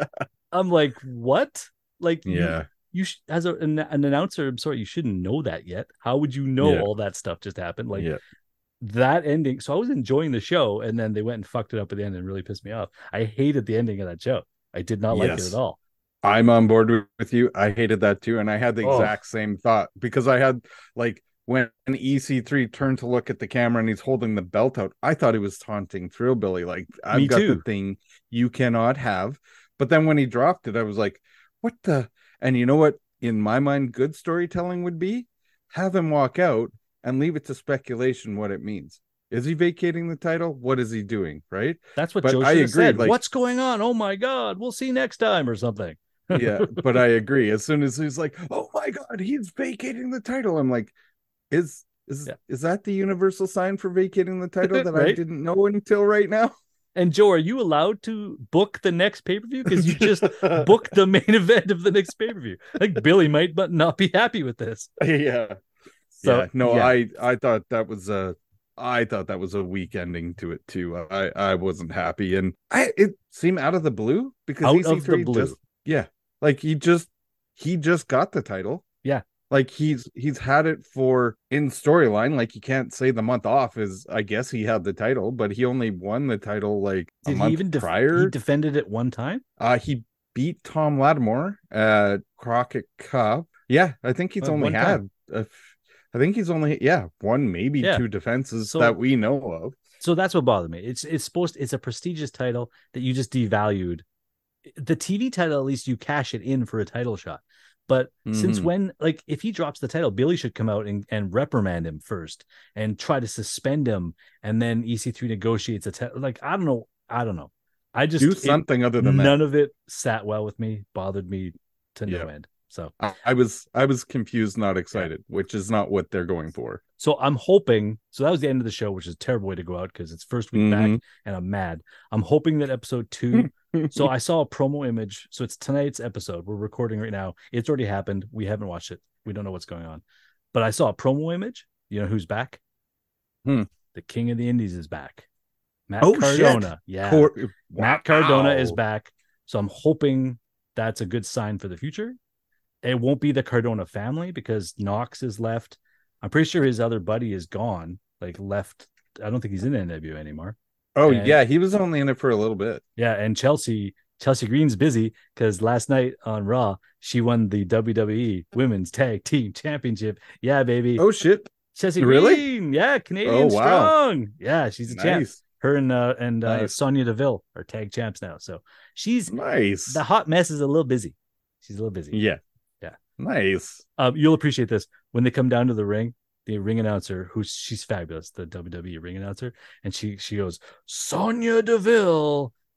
A: I'm like, what? Like,
B: yeah,
A: you, you sh- as a, an, an announcer, I'm sorry, you shouldn't know that yet. How would you know
B: yeah.
A: all that stuff just happened? Like
B: yeah.
A: that ending. So I was enjoying the show, and then they went and fucked it up at the end and really pissed me off. I hated the ending of that show. I did not like yes. it at all.
B: I'm on board with you. I hated that too. And I had the
A: oh.
B: exact same thought, because I had like when E C three turned to look at the camera and he's holding the belt out, I thought he was taunting Thrillbilly. Like, I've
A: Me
B: got
A: too.
B: the thing you cannot have. But then when he dropped it, I was like, what the? And you know what? In my mind, good storytelling would be have him walk out and leave it to speculation what it means. Is he vacating the title? What is he doing? Right.
A: That's what
B: but
A: Joe
B: I agree.
A: said.
B: Like,
A: what's going on? Oh my God. We'll see next time or something.
B: Yeah. But I agree. As soon as he's like, oh my God, he's vacating the title. I'm like, is, is, yeah. is that the universal sign for vacating the title that right? I didn't know until right now?
A: And Joe, are you allowed to book the next pay-per-view? Because you just booked the main event of the next pay-per-view. I think Billy might but not be happy with this.
B: Yeah. So, yeah. No, yeah. I, I thought that was a, I thought that was a weak ending to it too. I, I wasn't happy, and I it seemed out of the blue because
A: out
B: E C three
A: of the blue.
B: Just, yeah, like he just he just got the title.
A: Yeah,
B: like he's he's had it for in storyline. Like you can't say the month off is. I guess he had the title, but he only won the title like
A: Did
B: a month
A: he even def-
B: prior.
A: He defended it one time.
B: Uh he beat Tom Lattimore at Crockett Cup. Yeah, I think he's oh, only had. A, I think he's only yeah one maybe yeah. two defenses so, that we know of.
A: So that's what bothered me. It's it's supposed to, it's a prestigious title that you just devalued. The T V title, at least you cash it in for a title shot. But mm-hmm. since when, like, if he drops the title, Billy should come out and, and reprimand him first and try to suspend him, and then E C three negotiates a title. Like, I don't know, I don't know. I just
B: do something
A: it,
B: other than
A: none
B: that.
A: of it sat well with me, bothered me to yeah. no end. So
B: I, I was I was confused, not excited, yeah. which is not what they're going for.
A: So I'm hoping. So that was the end of the show, which is a terrible way to go out because it's first week mm-hmm. back, and I'm mad. I'm hoping that episode two. So I saw a promo image. So it's tonight's episode. We're recording right now. It's already happened. We haven't watched it. We don't know what's going on. But I saw a promo image. You know who's back?
B: Hmm.
A: The King of the Indies is back. Matt
B: oh,
A: Cardona.
B: Shit.
A: Yeah.
B: Cor-
A: Matt
B: wow.
A: Cardona is back. So I'm hoping that's a good sign for the future. It won't be the Cardona family because Knox is left. I'm pretty sure his other buddy is gone, like left. I don't think he's in N W A anymore.
B: Oh,
A: and,
B: yeah. He was only in it for a little bit.
A: Yeah. And Chelsea, Chelsea Green's busy because last night on Raw, she won the W W E Women's Tag Team Championship. Yeah, baby.
B: Oh, shit.
A: Chelsea
B: really?
A: Green. Yeah. Canadian
B: oh, wow.
A: strong. Yeah. She's a
B: nice.
A: champ. Her and uh, and uh,
B: nice.
A: Sonya Deville are tag champs now. So she's
B: nice.
A: The hot mess is a little busy. She's a little busy.
B: Yeah.
A: Yeah.
B: Nice.
A: Um, you'll appreciate this when they come down to the ring. The ring announcer, who's she's fabulous, the W W E ring announcer, and she she goes, Sonya Deville,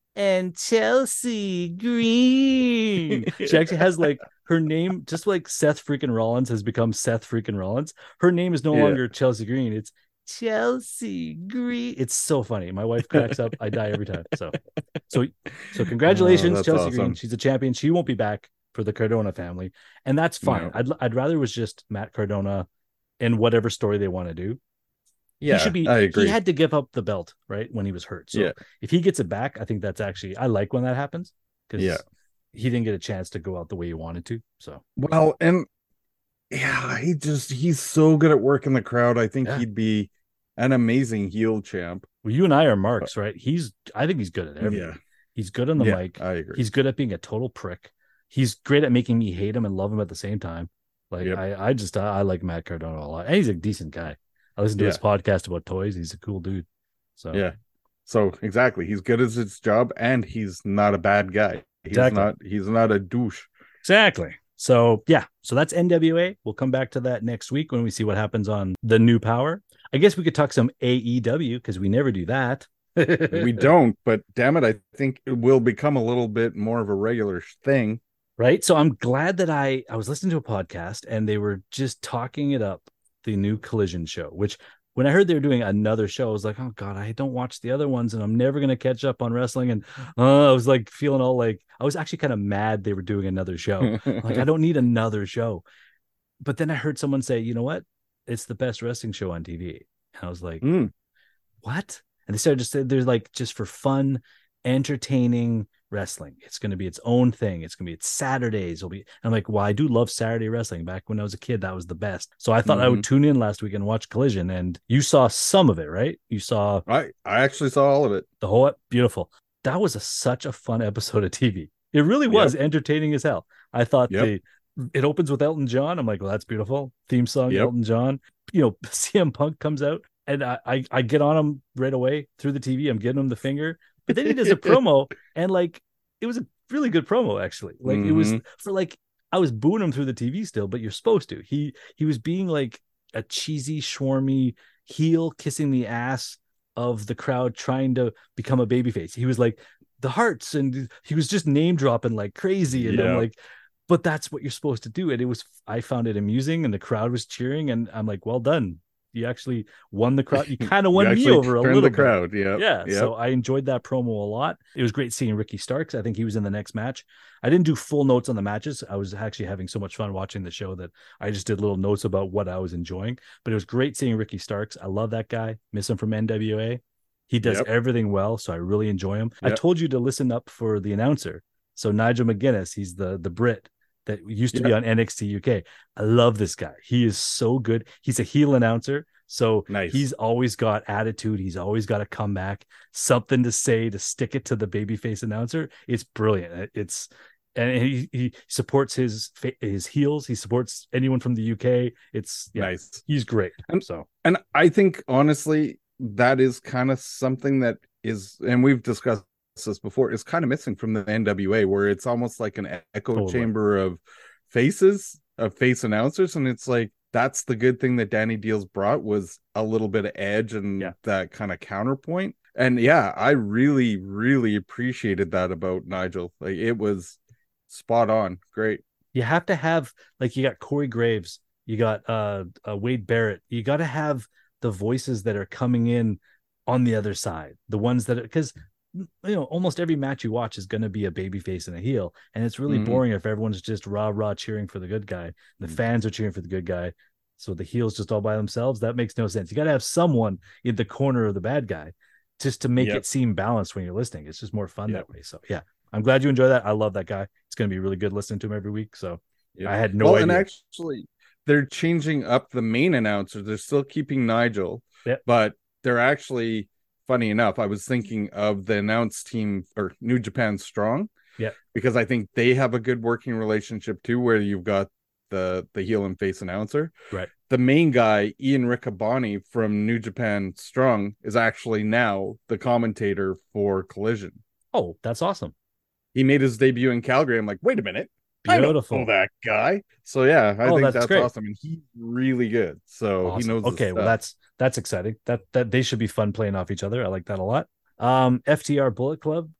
A: and Chelsea Green. She actually has like her name, just like Seth freaking Rollins has become Seth freaking Rollins. Her name is no
B: Yeah.
A: longer Chelsea Green. It's Chelsea Green. It's so funny. My wife cracks up. I die every time. So, so, so congratulations,
B: Oh,
A: Chelsea
B: awesome.
A: Green. She's a champion. She won't be back for the Cardona family, and that's fine.
B: No.
A: I'd I'd rather it was just Matt Cardona in whatever story they want to do.
B: Yeah,
A: he should be.
B: I agree.
A: He had to give up the belt right when he was hurt. So
B: yeah.
A: if he gets it back, I think that's actually I like when that happens because
B: yeah.
A: he didn't get a chance to go out the way he wanted to. So
B: well, and yeah, he just he's so good at working the crowd. I think
A: yeah.
B: he'd be an amazing heel champ.
A: Well, you and I are marks, right? He's I think he's good at everything.
B: Yeah.
A: He's good on the
B: yeah,
A: mic.
B: I agree.
A: He's good at being a total prick. He's great at making me hate him and love him at the same time. Like yep. I, I just I, I like Matt Cardona a lot. And he's a decent guy. I listened to yeah. his podcast about toys. He's a cool dude. So
B: yeah. So exactly. He's good at his job and he's not a bad guy. He's exactly. not he's not a douche.
A: Exactly. So yeah. So that's N W A. We'll come back to that next week when we see what happens on the New Power. I guess we could talk some A E W because we never do that.
B: We don't, but damn it, I think it will become a little bit more of a regular thing.
A: Right. So I'm glad that I I was listening to a podcast and they were just talking it up, the new Collision show, which when I heard they were doing another show, I was like, oh God, I don't watch the other ones and I'm never going to catch up on wrestling. And uh, I was like feeling all like, I was actually kind of mad they were doing another show. Like, I don't need another show. But then I heard someone say, you know what? It's the best wrestling show on T V. And I was like,
B: mm.
A: what? And they started to say, there's like just for fun, entertaining wrestling. It's going to be its own thing. It's going to be its Saturdays. It'll be. And I'm like, well, I do love Saturday wrestling. Back when I was a kid, that was the best. So I thought mm-hmm. I would tune in last week and watch Collision. And you saw some of it, right? You saw.
B: I I actually saw all of it.
A: The whole beautiful. That was a, such a fun episode of T V. It really was yep. entertaining as hell. I thought yep. the it opens with Elton John. I'm like, well, that's beautiful. Theme song, yep. Elton John. You know, C M Punk comes out. And I, I, I get on him right away through the T V. I'm getting him the finger. But then he does a promo. And like, it was a really good promo, actually. Like, mm-hmm. it was for like, I was booing him through the T V still, but you're supposed to. He he was being like a cheesy, schwarmy heel kissing the ass of the crowd trying to become a babyface. He was like, the Hearts. And he was just name dropping like crazy. And yeah. I'm like, but that's what you're supposed to do. And it was, I found it amusing and the crowd was cheering. And I'm like, well done. You actually won the crowd. You kind of won me over a little
B: the
A: bit.
B: crowd. Yeah.
A: Yeah.
B: Yep.
A: So I enjoyed that promo a lot. It was great seeing Ricky Starks. I think he was in the next match. I didn't do full notes on the matches. I was actually having so much fun watching the show that I just did little notes about what I was enjoying. But it was great seeing Ricky Starks. I love that guy. Miss him from N W A. He does yep. everything well. So I really enjoy him. Yep. I told you to listen up for the announcer. So Nigel McGuinness, he's the, the Brit that used to yep. be on N X T U K. I love this guy. He is so good. He's a heel announcer. So nice. He's always got attitude. He's always got a comeback, something to say to stick it to the babyface announcer. It's brilliant. It's and he, he supports his his heels. He supports anyone from the U K. It's yeah, nice. He's great.
B: And,
A: so
B: and I think honestly, that is kind of something that is, and we've discussed this before, is kind of missing from the N W A, where it's almost like an echo totally. chamber of faces, of face announcers, and it's like. That's the good thing that Danny Deals brought was a little bit of edge and yeah. that kind of counterpoint. And yeah, I really, really appreciated that about Nigel. Like it was spot on. Great.
A: You have to have, like, you got Corey Graves, you got uh, uh Wade Barrett. You got to have the voices that are coming in on the other side, the ones that, because you know, almost every match you watch is going to be a baby face and a heel. And it's really mm-hmm. boring if everyone's just rah, rah cheering for the good guy. The mm-hmm. fans are cheering for the good guy. So the heel's just all by themselves. That makes no sense. You got to have someone in the corner of the bad guy just to make yep. it seem balanced when you're listening. It's just more fun yep. that way. So yeah, I'm glad you enjoy that. I love that guy. It's going to be really good listening to him every week. So yep. I had no
B: well,
A: idea.
B: And actually they're changing up the main announcer. They're still keeping Nigel, yep. but they're actually, funny enough, I was thinking of the announce team or New Japan Strong.
A: Yeah.
B: Because I think they have a good working relationship too, where you've got the the heel and face announcer.
A: Right.
B: The main guy, Ian Riccaboni from New Japan Strong, is actually now the commentator for Collision.
A: Oh, that's awesome.
B: He made his debut in Calgary. I'm like, wait a minute.
A: Beautiful.
B: I don't know that guy. So yeah, I
A: oh,
B: think
A: that's,
B: that's awesome. And he's really good. So
A: awesome.
B: he knows.
A: Okay, well that's that's exciting. That that they should be fun playing off each other. I like that a lot. Um, F T R Bullet Club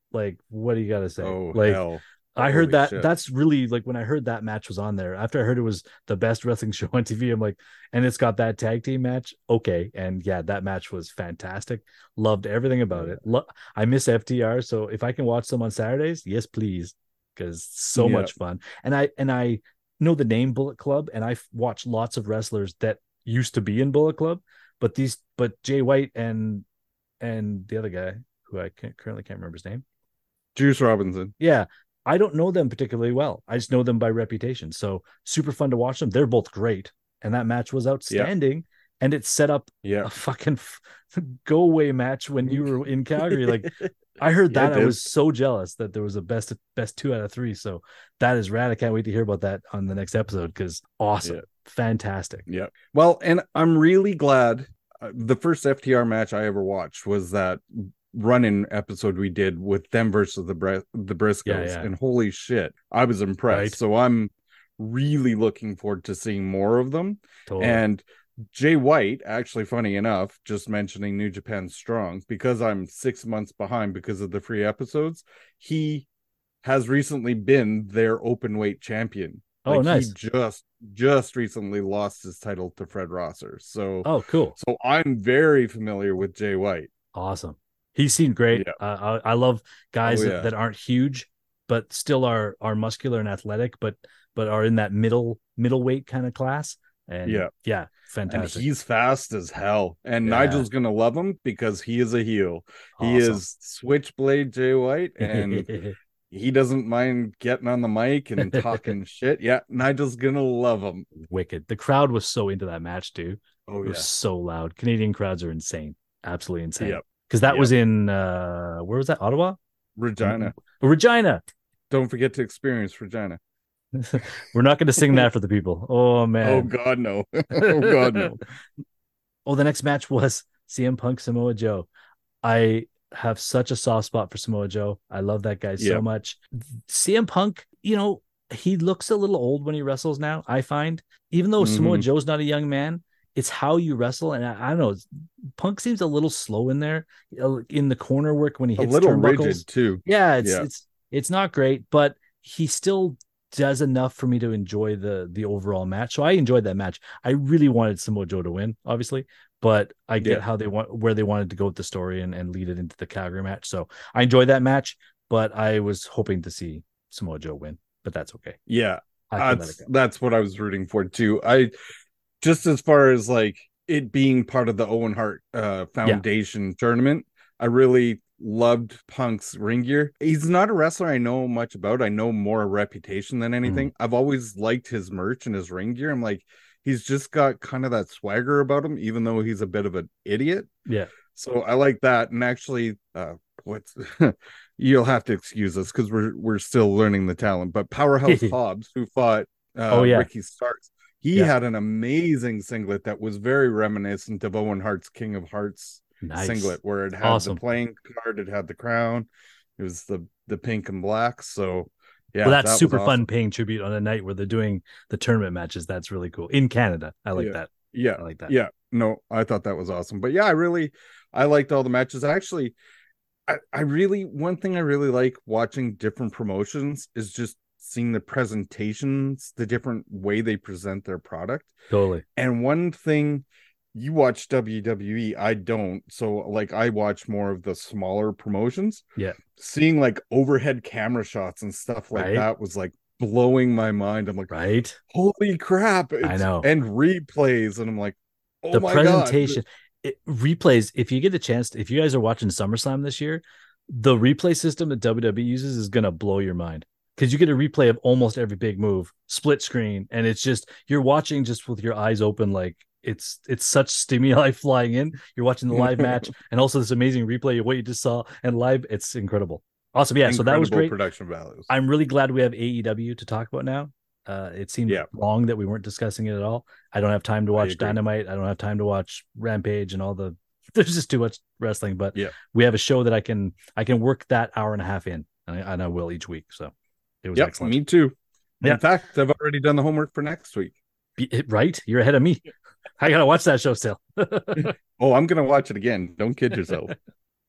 A: Like, what do you got to say?
B: Oh
A: Like,
B: hell.
A: I heard
B: Holy
A: that.
B: shit.
A: That's really like when I heard that match was on there. After I heard it was the best wrestling show on T V, I'm like, and it's got that tag team match. Okay, and yeah, that match was fantastic. Loved everything about
B: Yeah.
A: it. Lo- I miss F T R, so if I can watch them on Saturdays, yes, please, because so
B: Yeah.
A: much fun. And I and I know the name Bullet Club, and I've watched lots of wrestlers that used to be in Bullet Club, but these, but Jay White and and the other guy who I can't, currently can't remember his name.
B: Juice Robinson.
A: Yeah, I don't know them particularly well. I just know them by reputation. So super fun to watch them. They're both great. And that match was outstanding. And it set up
B: Yeah.
A: a fucking f- go away match when you were in Calgary. Like I heard
B: Yeah,
A: that. I was so jealous that there was a best best two out of three. So that is rad. I can't wait to hear about that on the next episode because awesome.
B: Yeah.
A: Fantastic.
B: Yeah. Well, and I'm really glad uh, the first F T R match I ever watched was that run-in episode we did with them versus the Bre- the Briscoes,
A: Yeah, yeah.
B: and holy shit, I was impressed.
A: Right.
B: So I'm really looking forward to seeing more of them.
A: Totally.
B: And Jay White, actually, funny enough, just mentioning New Japan Strong, because I'm six months behind because of the free episodes, he has recently been their open weight champion.
A: Oh,
B: Like,
A: nice.
B: He just just recently lost his title to Fred Rosser. So
A: Oh, cool.
B: so I'm very familiar with Jay White.
A: Awesome. He seemed great.
B: Yeah.
A: Uh, I, I love guys
B: Oh,
A: that,
B: yeah.
A: that aren't huge, but still are are muscular and athletic, but but are in that middle middleweight kind of class. And
B: Yeah.
A: yeah,
B: And
A: fantastic.
B: he's fast as hell. And
A: Yeah.
B: Nigel's gonna love him because he is a heel. He
A: Awesome.
B: is Switchblade Jay White, and he doesn't mind getting on the mic and talking shit. Yeah, Nigel's gonna love him.
A: Wicked. The crowd was so into that match too.
B: Oh
A: It
B: yeah.
A: was so loud. Canadian crowds are insane. Absolutely insane.
B: Yep.
A: Because that
B: Yep.
A: was in uh where was that? Ottawa?
B: Regina.
A: Regina.
B: Don't forget to experience Regina.
A: We're not going to sing that for the people. Oh man.
B: Oh God, no. Oh God, no.
A: Oh, the next match was C M Punk Samoa Joe. I have such a soft spot for Samoa Joe. I love that guy so
B: Yep.
A: much. C M Punk, you know, he looks a little old when he wrestles now, I find. Even though Samoa
B: Mhm.
A: Joe's not a young man, it's how you wrestle. And I, I don't know, Punk seems a little slow in there in the corner work when he
B: A
A: hits
B: little
A: turnbuckles.
B: rigid too.
A: Yeah, it's
B: Yeah.
A: it's it's not great, but he still does enough for me to enjoy the the overall match. So I enjoyed that match. I really wanted Samoa Joe to win, obviously, but I get
B: Yeah.
A: how they want where they wanted to go with the story and, and lead it into the Calgary match. So I enjoyed that match, but I was hoping to see Samoa Joe win, but that's okay.
B: Yeah.
A: I can let
B: That's
A: it go.
B: that's what I was rooting for too. I just as far as like it being part of the Owen Hart uh Foundation tournament, I really loved Punk's ring gear. He's not a wrestler I know much about. I know more reputation than anything. I've always liked his merch and his ring gear. I'm like, he's just got kind of that swagger about him, even though he's a bit of an idiot.
A: Yeah.
B: So I like that. And actually, uh, what's you'll have to excuse us because we're we're still learning the talent. But Powerhouse Hobbs, who fought uh,
A: Oh, yeah.
B: Ricky Starks, he
A: Yeah.
B: had an amazing singlet that was very reminiscent of Owen Hart's King of Hearts
A: Nice.
B: singlet, where it had
A: Awesome.
B: the playing card, it had the crown, it was the the pink and black. So yeah,
A: well, that's
B: that was
A: super
B: awesome.
A: fun paying tribute on a night where they're doing the tournament matches. That's really cool. In Canada. I like
B: Yeah.
A: that.
B: Yeah,
A: I like that.
B: yeah. No, I thought that was awesome. But yeah, I really I liked all the matches. Actually, I, I really one thing I really like watching different promotions is just seeing the presentations, the different way they present their product.
A: Totally.
B: And one thing, you watch W W E, I don't. So like I watch more of the smaller promotions.
A: Yeah.
B: Seeing like overhead camera shots and stuff like
A: Right.
B: that was like blowing my mind. I'm like,
A: Right.
B: holy crap.
A: I
B: It's-
A: know.
B: And replays. And I'm like, oh
A: the
B: my
A: presentation it, replays, if you get a chance, if you guys are watching SummerSlam this year, the replay system that W W E uses is going to blow your mind because you get a replay of almost every big move, split screen, and it's just you're watching just with your eyes open. Like it's it's such stimuli flying in. You're watching the live match and also this amazing replay of what you just saw and live. It's incredible. Awesome. Yeah, so that was
B: Incredible
A: great.
B: production values.
A: I'm really glad we have A E W to talk about now. Uh, it seemed
B: Yeah.
A: long that we weren't discussing it at all. I don't have time to
B: I
A: watch
B: agree.
A: Dynamite. I don't have time to watch Rampage and all the. There's just too much wrestling. But
B: Yeah.
A: we have a show that I can I can work that hour and a half in, and I, and I will each week. So it was
B: Yep,
A: excellent.
B: me too.
A: Yeah.
B: In fact, I've already done the homework for next week.
A: Be- right, you're ahead of me. I gotta watch that show still.
B: Oh, I'm gonna watch it again. Don't kid yourself.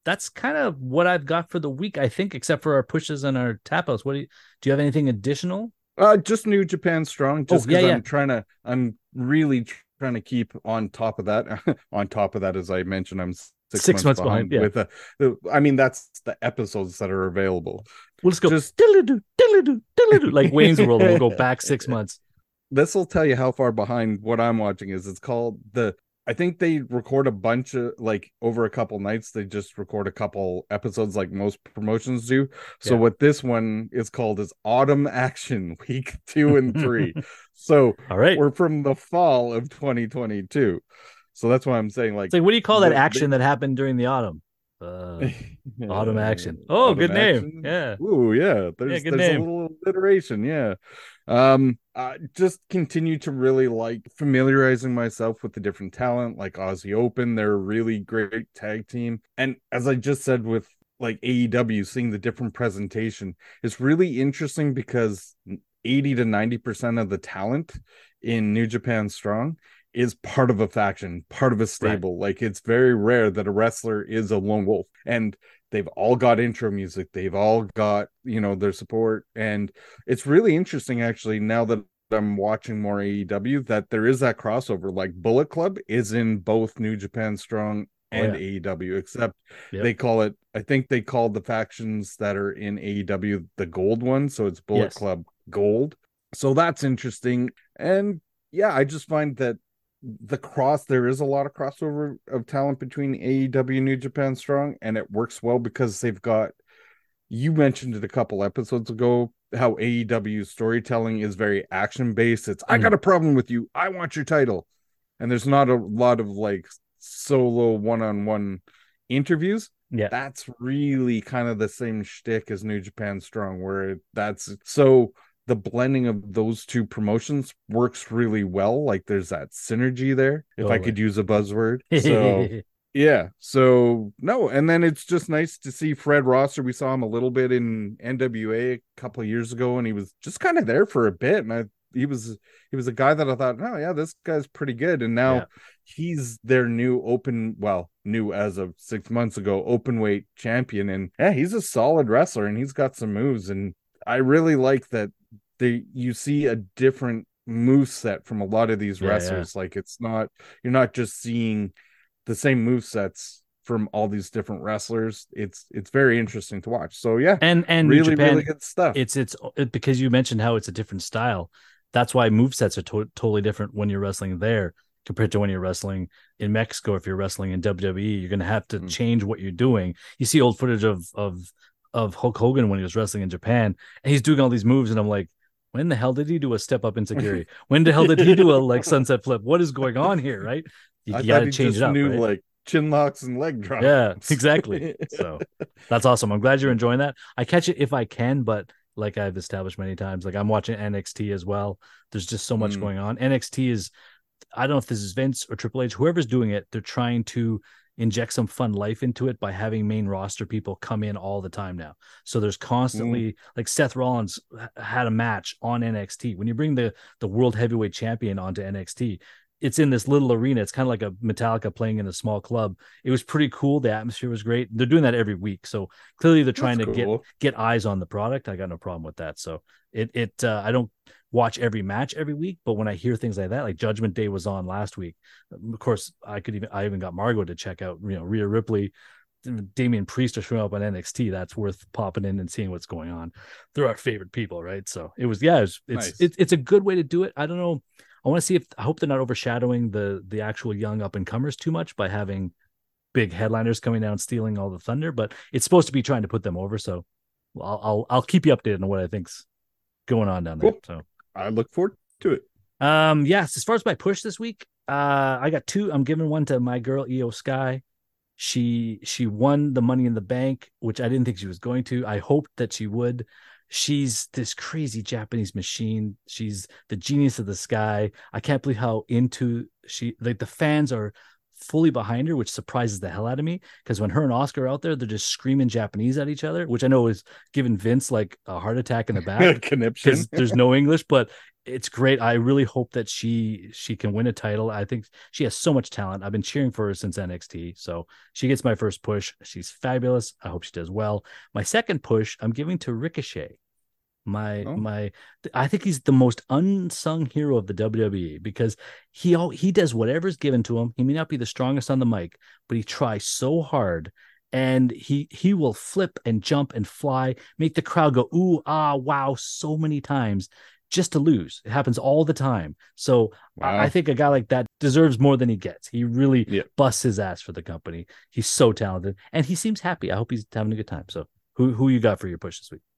A: that's kind of what I've got for the week, I think, except for our pushes and our tap outs. What do you do you have anything additional?
B: Uh, just New Japan Strong,
A: Oh,
B: just
A: yeah,
B: because
A: yeah.
B: I'm trying to, I'm really trying to keep on top of that. On top of that, as I mentioned, I'm six
A: Six
B: months
A: months behind.
B: behind
A: Yeah.
B: with, uh, the, I mean, that's the episodes that are available.
A: We'll just go
B: Just
A: diddle-doo, diddle-doo, diddle-doo, like Wayne's World, and we'll go back six months.
B: this will tell you how far behind what I'm watching is. It's called the I think they record a bunch of, like, over a couple nights. They just record a couple episodes like most promotions do. So
A: Yeah.
B: what this one is called is Autumn Action Week two and three. So
A: All right.
B: we're from the fall of twenty twenty-two. So that's why I'm saying, like,
A: It's like, what do you call that
B: the,
A: action
B: they,
A: that happened during the autumn? Uh, autumn action.
B: Uh,
A: Oh,
B: autumn
A: good name.
B: action.
A: Yeah.
B: Ooh, yeah.
A: Yeah,
B: There's
A: good
B: there's
A: name.
B: a little iteration. Yeah. Um, I just continue to really like familiarizing myself with the different talent, like Aussie Open. They're a really great tag team. And as I just said, with like A E W, seeing the different presentation is really interesting because eighty to ninety percent of the talent in New Japan Strong is part of a faction, part of a stable. Right. Like, it's very rare that a wrestler is a lone wolf, and they've all got intro music. They've all got, you know, their support. And it's really interesting, actually, now that I'm watching more A E W, that there is that crossover. Like, Bullet Club is in both New Japan Strong and oh, yeah. A E W, except yep. they call it, I think they called the factions that are in A E W the gold one. So it's Bullet yes. Club Gold. So that's interesting. And yeah, I just find that the cross, there is a lot of crossover of talent between A E W and New Japan Strong, and it works well because they've got, you mentioned it a couple episodes ago, how A E W storytelling is very action based. It's, mm. I got a problem with you, I want your title. And there's not a lot of like solo one-on-one interviews.
A: Yeah,
B: that's really kind of the same shtick as New Japan Strong, where it, that's so the blending of those two promotions works really well. Like, there's that synergy there, if totally. I could use a buzzword. So yeah, so no, and then it's just nice to see Fred Rosser. We saw him a little bit in N W A a couple of years ago, and he was just kind of there for a bit, and I he was he was a guy that I thought, oh yeah, this guy's pretty good. And now yeah. he's their new open, well, new as of six months ago, open weight champion, and yeah, he's a solid wrestler, and he's got some moves. And I really like that they you see a different move set from a lot of these yeah, wrestlers. Yeah. Like, it's not, you're not just seeing the same move sets from all these different wrestlers. It's it's very interesting to watch. So yeah,
A: and and
B: really
A: Japan,
B: really good stuff.
A: It's it's it, because you mentioned how it's a different style. That's why move sets are to- totally different when you're wrestling there compared to when you're wrestling in Mexico. If you're wrestling in W W E, you're going to have to mm. change what you're doing. You see old footage of of of Hulk Hogan when he was wrestling in Japan, and he's doing all these moves, and I'm like, when the hell did he do a step up insecurity? When the hell did he do a like sunset flip? What is going on here, right? You, you got to change it up. Knew,
B: right? Like chin locks and leg drops.
A: Yeah, exactly. So that's awesome. I'm glad you're enjoying that. I catch it if I can, but like I've established many times, like I'm watching N X T as well. There's just so much mm. going on. N X T is, I don't know if this is Vince or Triple H, whoever's doing it, they're trying to inject some fun life into it by having main roster people come in all the time now. So there's constantly mm. like Seth Rollins had a match on N X T. When you bring the the world heavyweight champion onto N X T, it's in this little arena. It's kind of like a Metallica playing in a small club. It was pretty cool. The atmosphere was great. They're doing that every week. So clearly they're trying That's to cool. get, get eyes on the product. I got no problem with that. So it, it, uh, I don't watch every match every week, but when I hear things like that, like Judgment Day was on last week, of course I could even, I even got Margot to check out, you know, Rhea Ripley, Damian Priest are showing up on N X T. That's worth popping in and seeing what's going on. They're our favorite people, right? So it was, yeah, it was, it's, nice. it, it's a good way to do it. I don't know. I want to see if, I hope they're not overshadowing the the actual young up and comers too much by having big headliners coming down stealing all the thunder, but it's supposed to be trying to put them over. So I'll I'll, I'll keep you updated on what I think's going on down there. Cool. So
B: I look forward to it.
A: Um, yes, as far as my push this week, uh, I got two. I'm giving one to my girl Io Sky. She she won the Money in the Bank, which I didn't think she was going to. I hoped that she would. She's this crazy Japanese machine. She's the genius of the sky. I can't believe how into she, like the fans are fully behind her, which surprises the hell out of me. Because when her and Oscar are out there, they're just screaming Japanese at each other, which I know is giving Vince like a heart attack in the back
B: conniption.
A: There's no English, but it's great. I really hope that she she can win a title. I think she has so much talent. I've been cheering for her since N X T. So she gets my first push. She's fabulous. I hope she does well. My second push, I'm giving to Ricochet. My oh. my I think he's the most unsung hero of the W W E because he he does whatever's given to him. He may not be the strongest on the mic, but he tries so hard. And he he will flip and jump and fly, make the crowd go, ooh, ah, wow, so many times just to lose. It happens all the time. So wow. I, I think a guy like that deserves more than he gets. He really yeah. busts his ass for the company. He's so talented. And he seems happy. I hope he's having a good time. So who who you got for your push this week?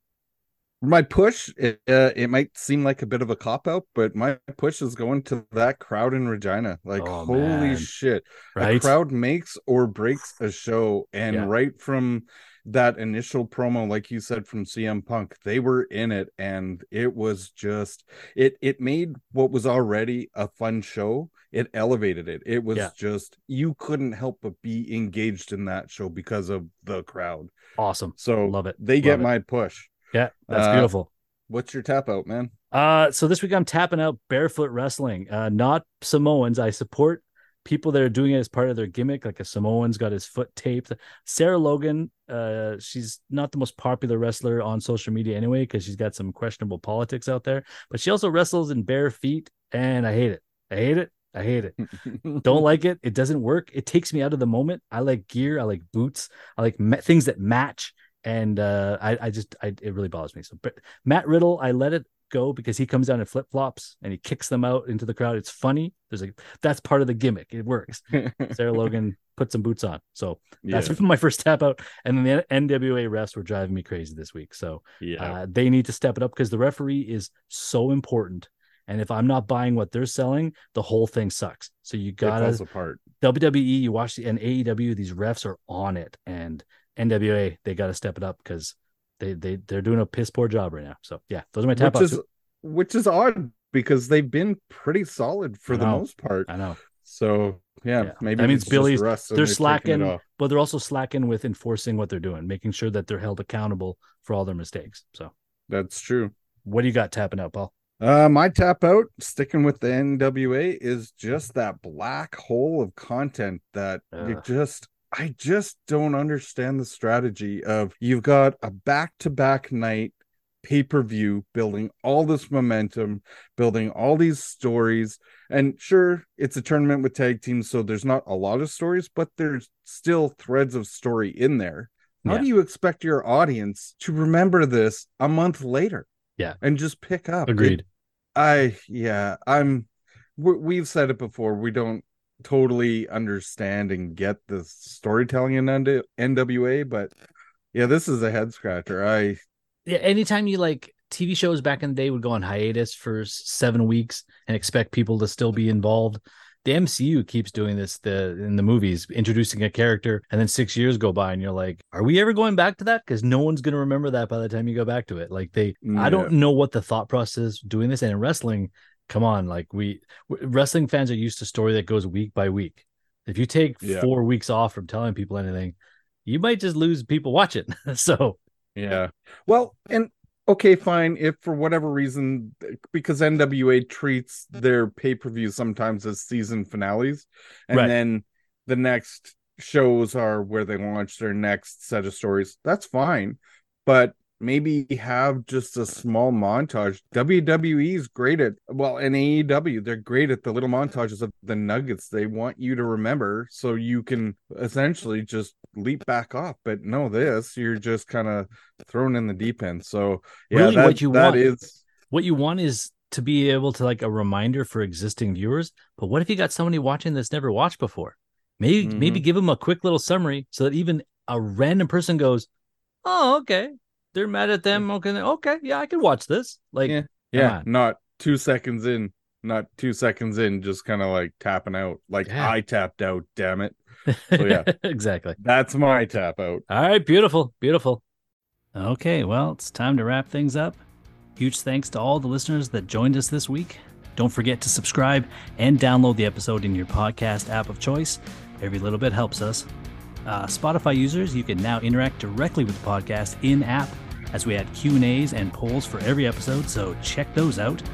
B: My push, it, uh, it might seem like a bit of a cop-out, but my push is going to that crowd in Regina. Like, oh, holy man. shit. Right? A crowd makes or breaks a show. And yeah. right from that initial promo, like you said, from C M Punk, they were in it. And it was just, it it made what was already a fun show, it elevated it. It was yeah. just, you couldn't help but be engaged in that show because of the crowd.
A: Awesome.
B: So
A: love it.
B: They
A: love
B: get
A: it.
B: my push.
A: Yeah, that's
B: uh,
A: beautiful.
B: What's your tap out, man?
A: Uh, so this week I'm tapping out Barefoot Wrestling, uh, not Samoans. I support people that are doing it as part of their gimmick, like a Samoan's got his foot taped. Sarah Logan, uh, she's not the most popular wrestler on social media anyway, because she's got some questionable politics out there, but she also wrestles in bare feet, and I hate it. I hate it. I hate it. Don't like it. It doesn't work. It takes me out of the moment. I like gear. I like boots. I like ma- things that match. And uh, I, I just, I, it really bothers me. So, but Matt Riddle, I let it go because he comes down in flip flops and he kicks them out into the crowd. It's funny. There's like that's part of the gimmick. It works. Sarah Logan put some boots on. So that's yeah. my first tap out. And then the N W A refs were driving me crazy this week. So yeah, uh, they need to step it up because the referee is so important. And if I'm not buying what they're selling, the whole thing sucks. So you gotta
B: falls apart.
A: W W E, you watch the and A E W, these refs are on it, and N W A, they got to step it up because they they they're doing a piss poor job right now. So yeah, those are my tap
B: which
A: outs.
B: Is, which is odd because they've been pretty solid for the most part.
A: I know.
B: So yeah, yeah. maybe
A: that means Billy's they're, they're slacking, but they're also slacking with enforcing what they're doing, making sure that they're held accountable for all their mistakes. So
B: that's true.
A: What do you got tapping out, Paul?
B: Uh, my tap out, sticking with the N W A, is just that black hole of content that uh. you just. I just don't understand the strategy of you've got a back-to-back night pay-per-view building all this momentum, building all these stories. And sure, it's a tournament with tag teams, so there's not a lot of stories, but there's still threads of story in there. How yeah. do you expect your audience to remember this a month later?
A: Yeah.
B: And just pick up?
A: Agreed.
B: It, I, yeah, I'm, we've said it before. We don't totally understand and get the storytelling in N W A, but yeah, this is a head scratcher. I
A: yeah, anytime you like T V shows back in the day would go on hiatus for seven weeks and expect people to still be involved. The M C U keeps doing this the in the movies, introducing a character, and then six years go by, and you're like, "Are we ever going back to that?" Because no one's going to remember that by the time you go back to it. Like they, yeah. I don't know what the thought process is doing this, and in wrestling. Come on, like we wrestling fans are used to story that goes week by week. If you take yeah. four weeks off from telling people anything, you might just lose people watching. So
B: yeah, well, and okay, fine. If for whatever reason, because N W A treats their pay-per-views sometimes as season finales, and right. then the next shows are where they launch their next set of stories, that's fine. But maybe have just a small montage. W W E is great at, well, and A E W, they're great at the little montages of the nuggets they want you to remember so you can essentially just leap back off. But no, this, you're just kind of thrown in the deep end. So yeah,
A: really
B: that,
A: what you
B: that
A: want
B: is
A: what you want is to be able to like a reminder for existing viewers. But what if you got somebody watching that's never watched before? Maybe mm-hmm. maybe give them a quick little summary so that even a random person goes, oh, okay. They're mad at them. Okay, okay, yeah, I can watch this. Like,
B: yeah, yeah, not two seconds in, not two seconds in, just kind of like tapping out. Like yeah. I tapped out, damn it. So yeah,
A: exactly.
B: That's my tap out.
A: All right, beautiful, beautiful. Okay, well, it's time to wrap things up. Huge thanks to all the listeners that joined us this week. Don't forget to subscribe and download the episode in your podcast app of choice. Every little bit helps us. Uh, Spotify users, you can now interact directly with the podcast in-app as we add Q and A's and polls for every episode, so check those out.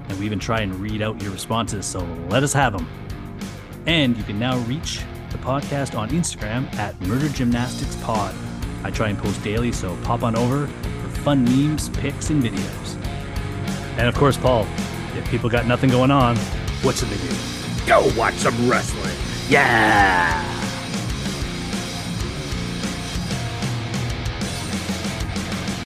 A: and we even try and read out your responses, so let us have them. And you can now reach the podcast on Instagram at Murder Gymnastics Pod. I try and post daily, so pop on over for fun memes, pics, and videos. And of course, Paul, if people got nothing going on, what should they do?
B: Go watch some wrestling. Yeah!